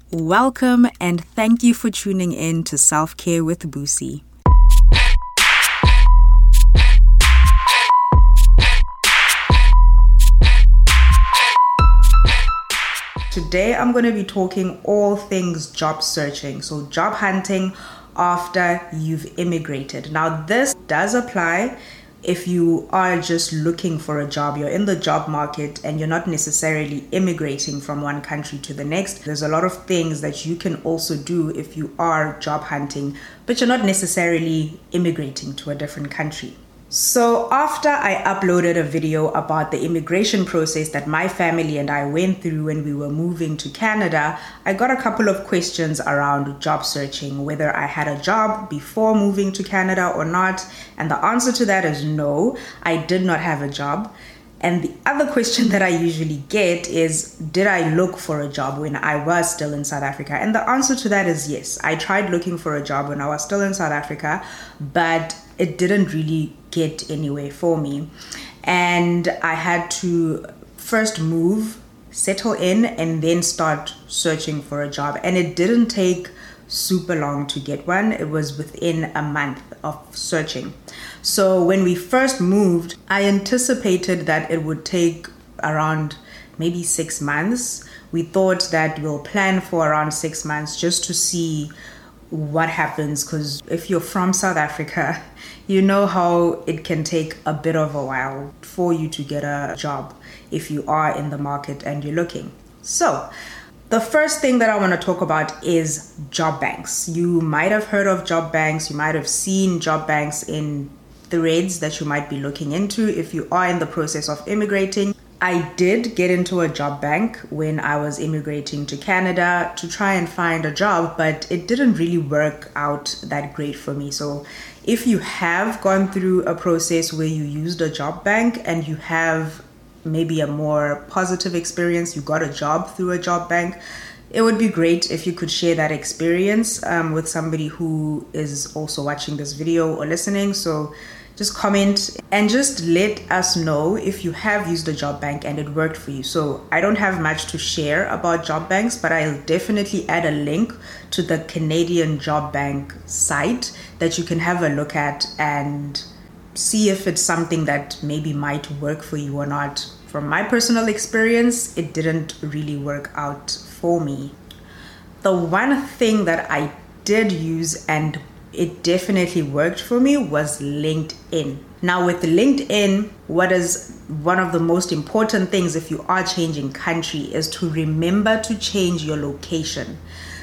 Welcome and thank you for tuning in to Self-Care with Boosie. Today I'm going to be talking all things job searching, so job hunting after you've immigrated. Now this does apply if you are just looking for a job, you're in the job market and you're not necessarily immigrating from one country to the next. There's a lot of things that you can also do if you are job hunting, but you're not necessarily immigrating to a different country. So after I uploaded a video about the immigration process that my family and I went through when we were moving to Canada, I got a couple of questions around job searching, whether I had a job before moving to Canada or not. And the answer to that is no, I did not have a job. And the other question that I usually get is, did I look for a job when I was still in South Africa? And the answer to that is yes. I tried looking for a job when I was still in South Africa, but it didn't really get anywhere for me. And I had to first move, settle in, and then start searching for a job. And it didn't take super long to get one. It was within a month of searching. So when we first moved, I anticipated that it would take around maybe 6 months. We thought that we'll plan for around 6 months just to see what happens, because if you're from South Africa, you know how it can take a bit of a while for you to get a job if you are in the market and you're looking. So the first thing that I want to talk about is job banks. You might have heard of job banks. You might have seen job banks in threads that you might be looking into if you are in the process of immigrating. I did get into a job bank when I was immigrating to Canada to try and find a job, but it didn't really work out that great for me. So if you have gone through a process where you used a job bank and you have maybe a more positive experience, you got a job through a job bank, it would be great if you could share that experience with somebody who is also watching this video or listening. So just comment and just let us know if you have used a job bank and it worked for you. So I don't have much to share about job banks, but I'll definitely add a link to the Canadian Job Bank site that you can have a look at and see if it's something that maybe might work for you or not. From my personal experience, it didn't really work out for me. The one thing that I did use and it definitely worked for me was LinkedIn. Now with LinkedIn, what is one of the most important things if you are changing country is to remember to change your location.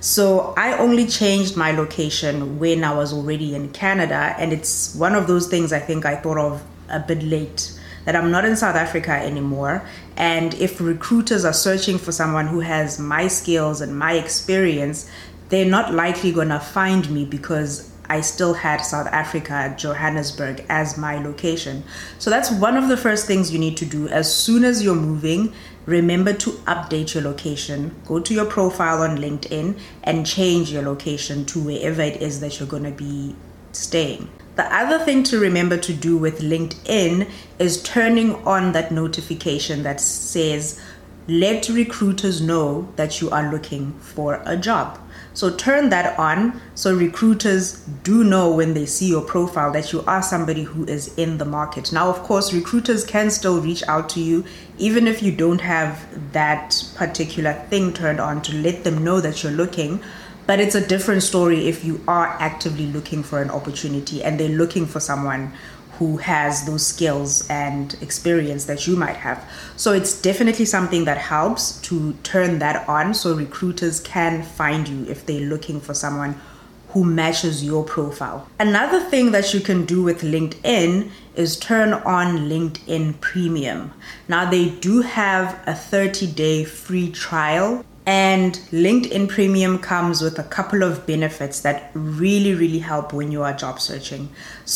So I only changed my location when I was already in Canada, and it's one of those things I think I thought of a bit late, that I'm not in South Africa anymore. And if recruiters are searching for someone who has my skills and my experience, they're not likely gonna find me because I still had South Africa, Johannesburg, as my location. So that's one of the first things you need to do. As soon as you're moving, remember to update your location. Go to your profile on LinkedIn and change your location to wherever it is that you're gonna be staying. The other thing to remember to do with LinkedIn is turning on that notification that says, let recruiters know that you are looking for a job. So turn that on so recruiters do know when they see your profile that you are somebody who is in the market. Now, of course, recruiters can still reach out to you even if you don't have that particular thing turned on to let them know that you're looking. But it's a different story if you are actively looking for an opportunity and they're looking for someone who has those skills and experience that you might have. So it's definitely something that helps to turn that on so recruiters can find you if they're looking for someone who matches your profile. Another thing that you can do with LinkedIn is turn on LinkedIn Premium. Now they do have a 30-day free trial, and LinkedIn Premium comes with a couple of benefits that really help when you are job searching.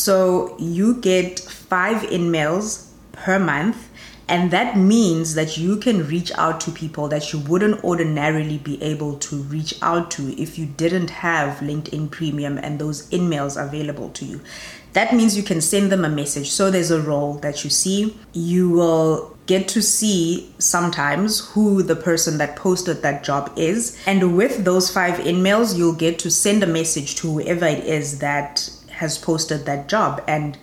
So you get 5 emails per month, and that means that you can reach out to people that you wouldn't ordinarily be able to reach out to if you didn't have LinkedIn Premium and those emails available to you. That means you can send them a message. So there's a role that you see, you will get to see sometimes who the person that posted that job is. And with those 5 emails, you'll get to send a message to whoever it is that has posted that job and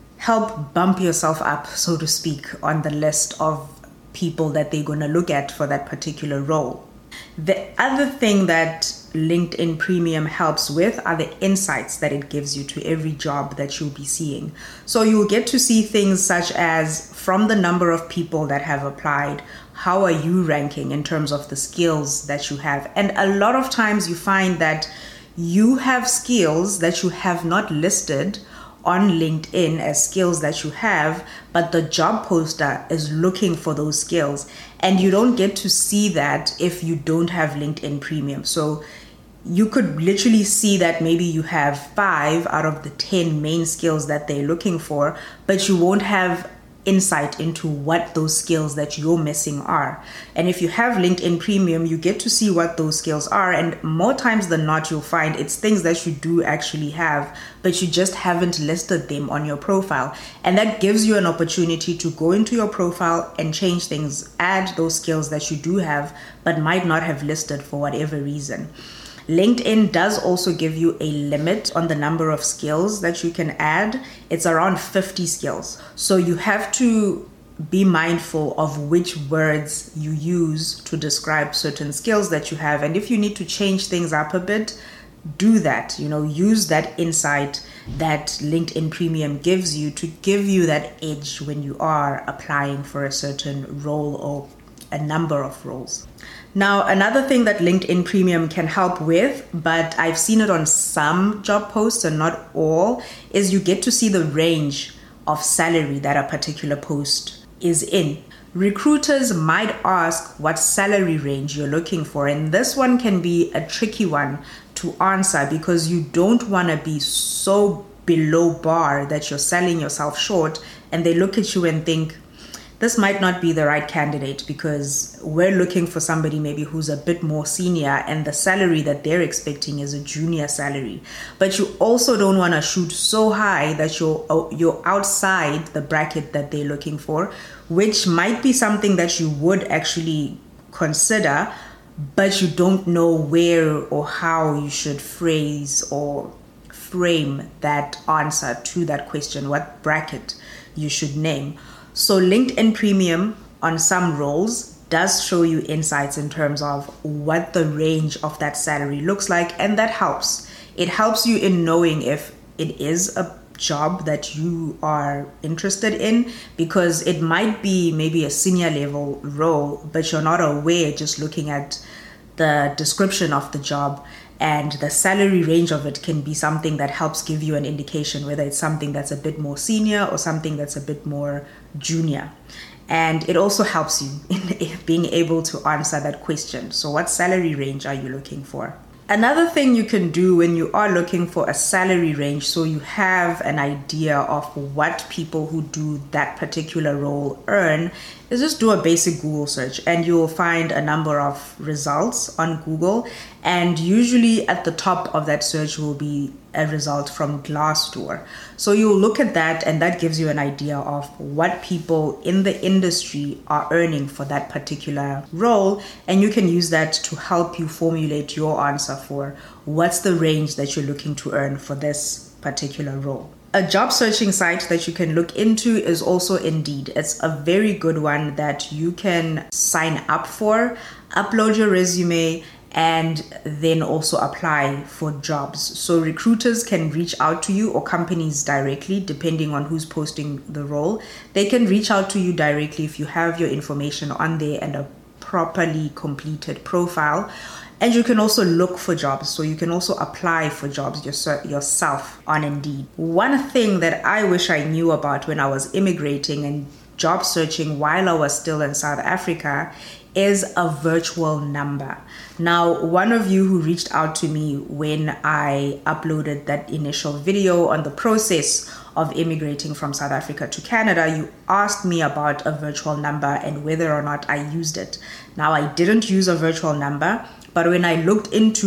help bump yourself up, so to speak, on the list of people that they're going to look at for that particular role. The other thing that LinkedIn Premium helps with are the insights that it gives you to every job that you'll be seeing. So you'll get to see things such as, from the number of people that have applied, how are you ranking in terms of the skills that you have? And a lot of times you find that you have skills that you have not listed on LinkedIn as skills that you have, but the job poster is looking for those skills. And you don't get to see that if you don't have LinkedIn Premium. So you could literally see that maybe you have 5 out of the 10 main skills that they're looking for, but you won't have insight into what those skills that you're missing are. And if you have LinkedIn Premium, you get to see what those skills are. And more times than not, you'll find it's things that you do actually have, but you just haven't listed them on your profile. And that gives you an opportunity to go into your profile and change things, add those skills that you do have, but might not have listed for whatever reason. LinkedIn does also give you a limit on the number of skills that you can add. It's around 50 skills. So you have to be mindful of which words you use to describe certain skills that you have. And if you need to change things up a bit, do that. Use that insight that LinkedIn Premium gives you to give you that edge when you are applying for a certain role or a number of roles. Now, another thing that LinkedIn Premium can help with, but I've seen it on some job posts and not all, is you get to see the range of salary that a particular post is in. Recruiters might ask what salary range you're looking for, and this one can be a tricky one to answer because you don't want to be so below bar that you're selling yourself short and they look at you and think, this might not be the right candidate because we're looking for somebody maybe who's a bit more senior and the salary that they're expecting is a junior salary. But you also don't want to shoot so high that you're outside the bracket that they're looking for, which might be something that you would actually consider, but you don't know where or how you should phrase or frame that answer to that question, what bracket you should name. So LinkedIn Premium on some roles does show you insights in terms of what the range of that salary looks like, and that helps. It helps you in knowing if it is a job that you are interested in, because it might be maybe a senior level role, but you're not aware just looking at the description of the job. And the salary range of it can be something that helps give you an indication whether it's something that's a bit more senior or something that's a bit more junior. And it also helps you in being able to answer that question. So what salary range are you looking for? Another thing you can do when you are looking for a salary range, so you have an idea of what people who do that particular role earn, is just do a basic Google search and you will find a number of results on Google. And usually at the top of that search will be a result from Glassdoor. So you'll look at that and that gives you an idea of what people in the industry are earning for that particular role. And you can use that to help you formulate your answer for what's the range that you're looking to earn for this particular role. A job searching site that you can look into is also Indeed. It's a very good one that you can sign up for, upload your resume, and then also apply for jobs. So recruiters can reach out to you, or companies directly, depending on who's posting the role. They can reach out to you directly if you have your information on there and a properly completed profile. And you can also look for jobs. So you can also apply for jobs yourself on Indeed. One thing that I wish I knew about when I was immigrating and job searching while I was still in South Africa is a virtual number. Now, one of you who reached out to me when I uploaded that initial video on the process of immigrating from South Africa to Canada, you asked me about a virtual number and whether or not I used it. Now, I didn't use a virtual number, but when I looked into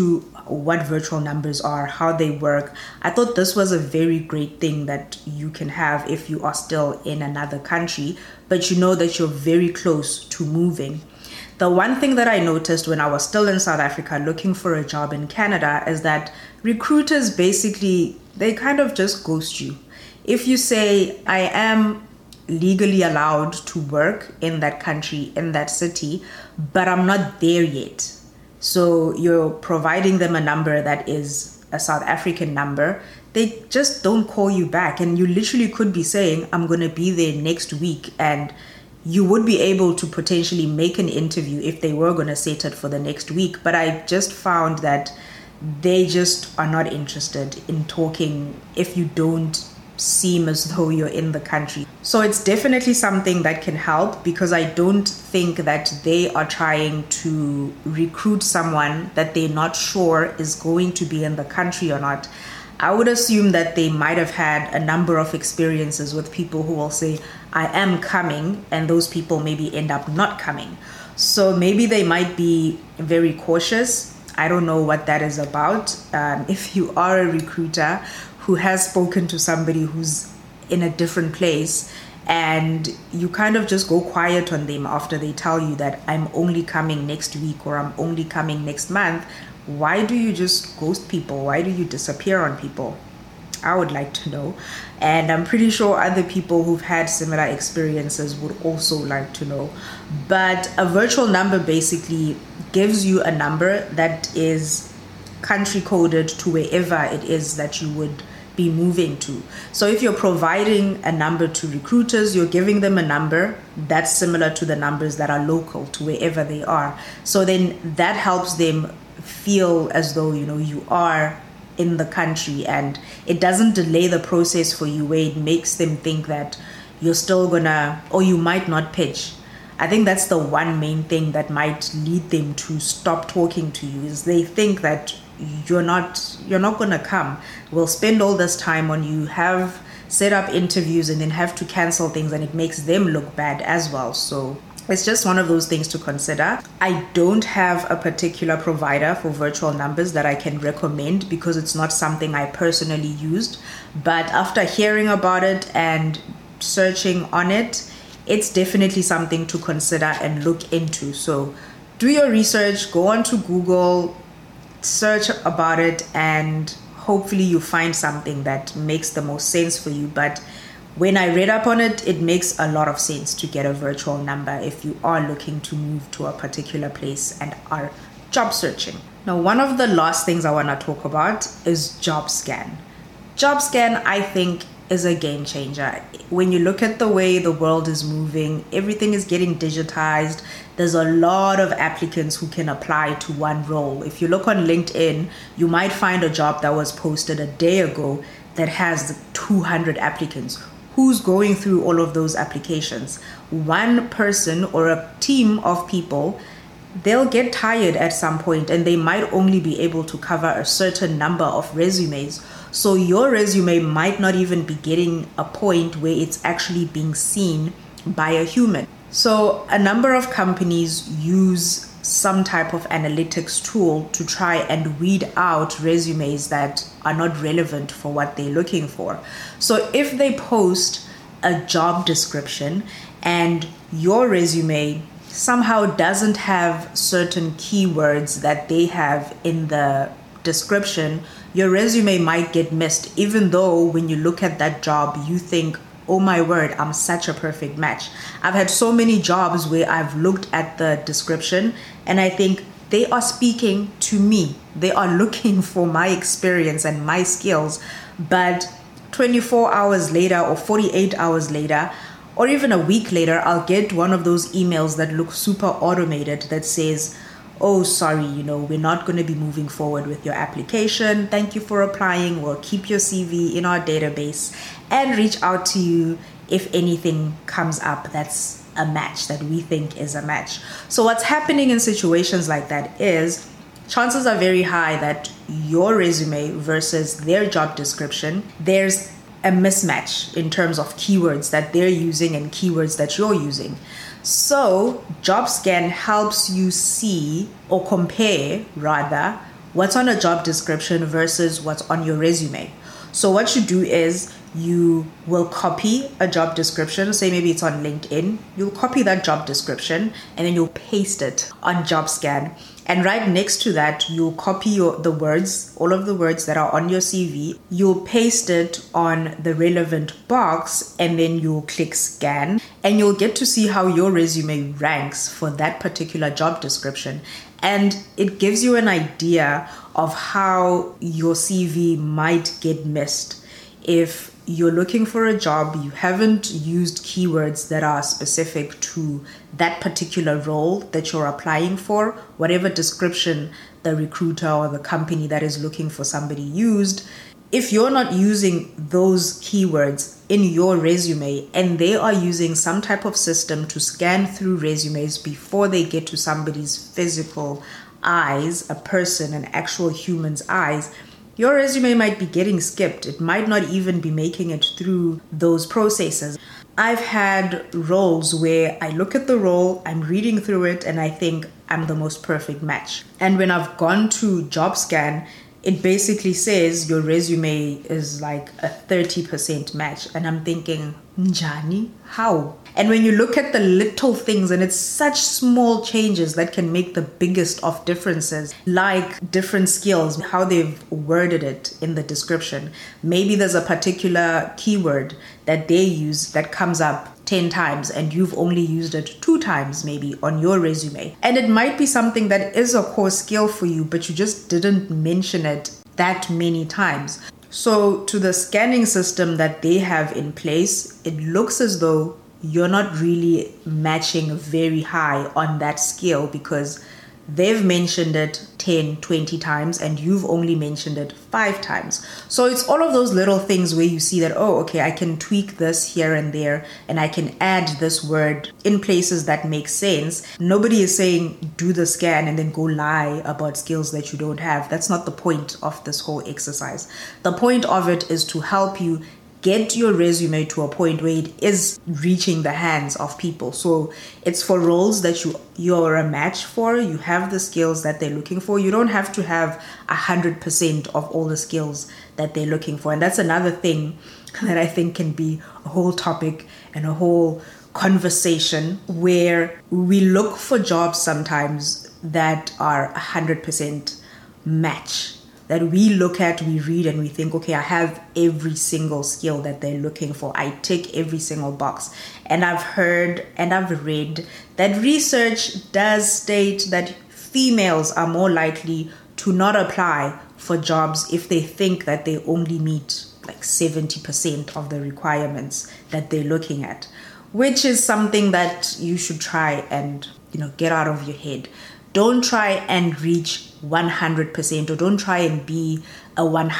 what virtual numbers are, how they work. I thought this was a very great thing that you can have if you are still in another country, but you know that you're very close to moving. The one thing that I noticed when I was still in South Africa looking for a job in Canada is that recruiters basically, they kind of just ghost you. If you say, I am legally allowed to work in that country, in that city, but I'm not there yet. So you're providing them a number that is a South African number. They just don't call you back. And you literally could be saying, I'm going to be there next week. And you would be able to potentially make an interview if they were going to set it for the next week. But I just found that they just are not interested in talking if you don't seem as though you're in the country. So it's definitely something that can help, because I don't think that they are trying to recruit someone that they're not sure is going to be in the country or not. I would assume that they might have had a number of experiences with people who will say, I am coming, and those people maybe end up not coming. So maybe they might be very cautious. I don't know what that is about. If you are a recruiter who has spoken to somebody who's in a different place and you kind of just go quiet on them after they tell you that I'm only coming next week or I'm only coming next month, why do you just ghost people? Why do you disappear on people? I would like to know. And I'm pretty sure other people who've had similar experiences would also like to know. But a virtual number basically gives you a number that is country coded to wherever it is that you would be moving to. So if you're providing a number to recruiters, you're giving them a number that's similar to the numbers that are local to wherever they are. So then that helps them feel as though, you know, you are in the country, and it doesn't delay the process for you where it makes them think that you're still gonna, or you might not pitch. I think that's the one main thing that might lead them to stop talking to you, is they think that you're not gonna come. We'll spend all this time on you, have set up interviews, and then have to cancel things, and it makes them look bad as well. So it's just one of those things to consider. I don't have a particular provider for virtual numbers that I can recommend because it's not something I personally used. But after hearing about it and searching on it, it's definitely something to consider and look into. So do your research, go onto Google, search about it, and hopefully you find something that makes the most sense for you. But when I read up on it, it makes a lot of sense to get a virtual number if you are looking to move to a particular place and are job searching. Now, one of the last things I want to talk about is JobScan. JobScan, I think, is a game changer. When you look at the way the world is moving, everything is getting digitized. There's a lot of applicants who can apply to one role. If you look on LinkedIn, you might find a job that was posted a day ago that has 200 applicants. Who's going through all of those applications? One person or a team of people, they'll get tired at some point, and they might only be able to cover a certain number of resumes. So your resume might not even be getting a point where it's actually being seen by a human. So a number of companies use some type of analytics tool to try and weed out resumes that are not relevant for what they're looking for. So if they post a job description and your resume somehow doesn't have certain keywords that they have in the description, your resume might get missed, even though when you look at that job, you think, oh my word, I'm such a perfect match. I've had so many jobs where I've looked at the description and I think they are speaking to me. They are looking for my experience and my skills. But 24 hours later or 48 hours later, or even a week later, I'll get one of those emails that look super automated that says, oh, sorry, we're not going to be moving forward with your application. Thank you for applying. We'll keep your CV in our database and reach out to you if anything comes up that's a match, that we think is a match. So what's happening in situations like that is chances are very high that your resume versus their job description, there's a mismatch in terms of keywords that they're using and keywords that you're using. So JobScan helps you see, or compare rather, what's on a job description versus what's on your resume. So what you do is you will copy a job description. Say maybe it's on LinkedIn. You'll copy that job description and then you'll paste it on JobScan. And right next to that, you'll copy the words, all of the words that are on your CV. You'll paste it on the relevant box and then you'll click scan. And you'll get to see how your resume ranks for that particular job description. And it gives you an idea of how your CV might get missed. If you're looking for a job, you haven't used keywords that are specific to that particular role that you're applying for, whatever description the recruiter or the company that is looking for somebody used. If you're not using those keywords in your resume and they are using some type of system to scan through resumes before they get to somebody's physical eyes, a person, an actual human's eyes, your resume might be getting skipped. It might not even be making it through those processes. I've had roles where I look at the role, I'm reading through it, and I think I'm the most perfect match. And when I've gone to JobScan, it basically says your resume is like a 30% match. And I'm thinking, Njani, how? And when you look at the little things, and it's such small changes that can make the biggest of differences, like different skills, how they've worded it in the description. Maybe there's a particular keyword that they use that comes up 10 times and you've only used it 2 times maybe on your resume. And it might be something that is a core skill for you, but you just didn't mention it that many times. So to the scanning system that they have in place, it looks as though you're not really matching very high on that skill because they've mentioned it 10, 20 times and you've only mentioned it 5 times. So it's all of those little things where you see that, oh, okay, I can tweak this here and there and I can add this word in places that make sense. Nobody is saying do the scan and then go lie about skills that you don't have. That's not the point of this whole exercise. The point of it is to help you get your resume to a point where it is reaching the hands of people. So it's for roles that you're a match for. You have the skills that they're looking for. You don't have to have 100% of all the skills that they're looking for. And that's another thing that I think can be a whole topic and a whole conversation where we look for jobs sometimes that are 100% match. That we look at, we read, and we think, okay, I have every single skill that they're looking for. I tick every single box. And I've heard and I've read that research does state that females are more likely to not apply for jobs if they think that they only meet like 70% of the requirements that they're looking at, which is something that you should try and, get out of your head. Don't try and reach 100% or don't try and be a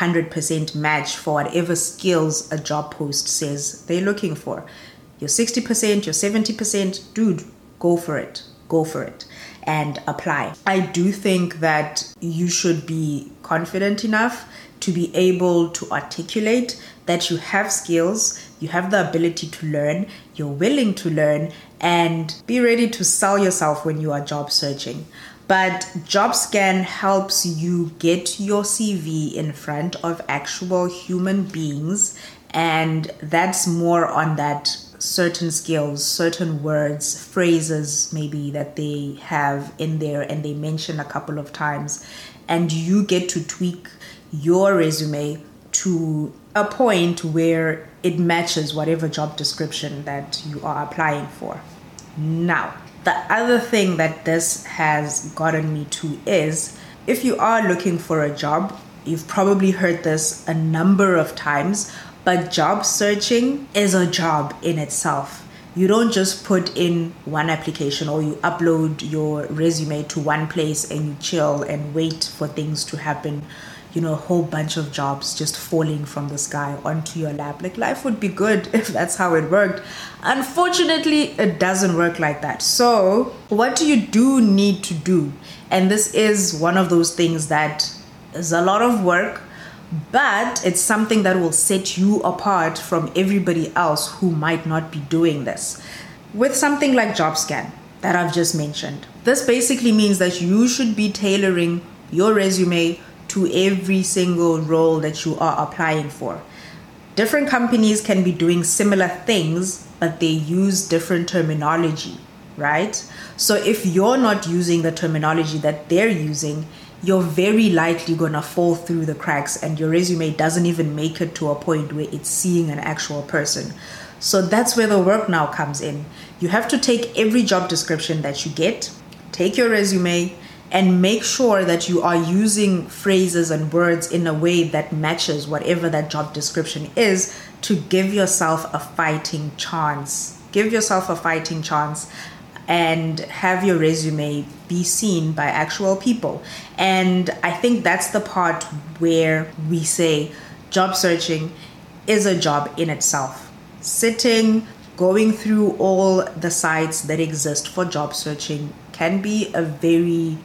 100% match for whatever skills a job post says they're looking for. You're 60%, you're 70%, dude, go for it. Go for it and apply. I do think that you should be confident enough to be able to articulate that you have skills, you have the ability to learn, you're willing to learn, and be ready to sell yourself when you are job searching. But JobScan helps you get your CV in front of actual human beings, and that's more on that certain skills, certain words, phrases maybe that they have in there and they mention a couple of times, and you get to tweak your resume to a point where it matches whatever job description that you are applying for. Now, the other thing that this has gotten me to is, if you are looking for a job, you've probably heard this a number of times, but job searching is a job in itself. You don't just put in one application or you upload your resume to one place and you chill and wait for things to happen. A whole bunch of jobs just falling from the sky onto your lap. Like, life would be good if that's how it worked. Unfortunately, it doesn't work like that. So what do you need to do? And this is one of those things that is a lot of work, but it's something that will set you apart from everybody else who might not be doing this. With something like JobScan that I've just mentioned, this basically means that you should be tailoring your resume to every single role that you are applying for. Different companies can be doing similar things, but they use different terminology, right? So if you're not using the terminology that they're using, you're very likely gonna fall through the cracks and your resume doesn't even make it to a point where it's seeing an actual person. So that's where the work now comes in. You have to take every job description that you get, take your resume, and make sure that you are using phrases and words in a way that matches whatever that job description is to give yourself a fighting chance. Give yourself a fighting chance and have your resume be seen by actual people. And I think that's the part where we say job searching is a job in itself. Sitting, going through all the sites that exist for job searching can be a very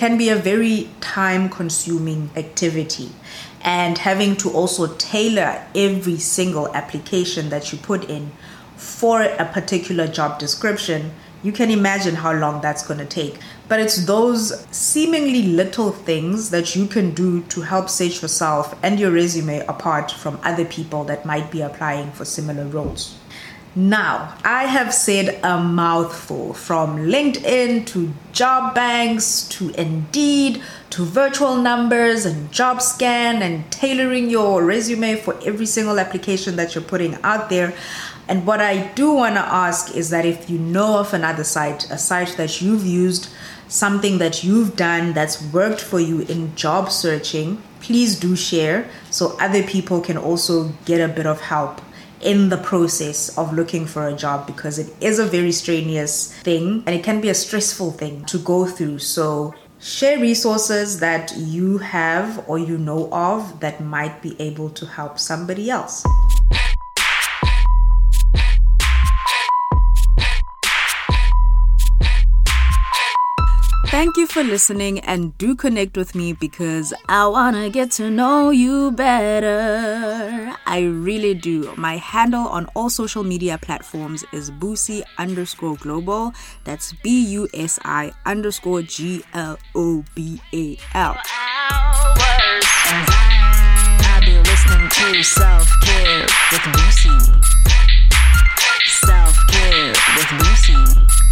time consuming activity. And having to also tailor every single application that you put in for a particular job description, you can imagine how long that's going to take. But it's those seemingly little things that you can do to help set yourself and your resume apart from other people that might be applying for similar roles. Now, I have said a mouthful, from LinkedIn to job banks to Indeed to virtual numbers and JobScan and tailoring your resume for every single application that you're putting out there. And what I do want to ask is that if you know of another site, a site that you've used, something that you've done that's worked for you in job searching, please do share so other people can also get a bit of help in the process of looking for a job, because it is a very strenuous thing and it can be a stressful thing to go through. So share resources that you have or you know of that might be able to help somebody else. Thank you for listening, and do connect with me because I want to get to know you better. I really do. My handle on all social media platforms is Busi_global. That's BUSI_GLOBAL. I've been listening to Self-Care with Busi. Self-Care with Busi.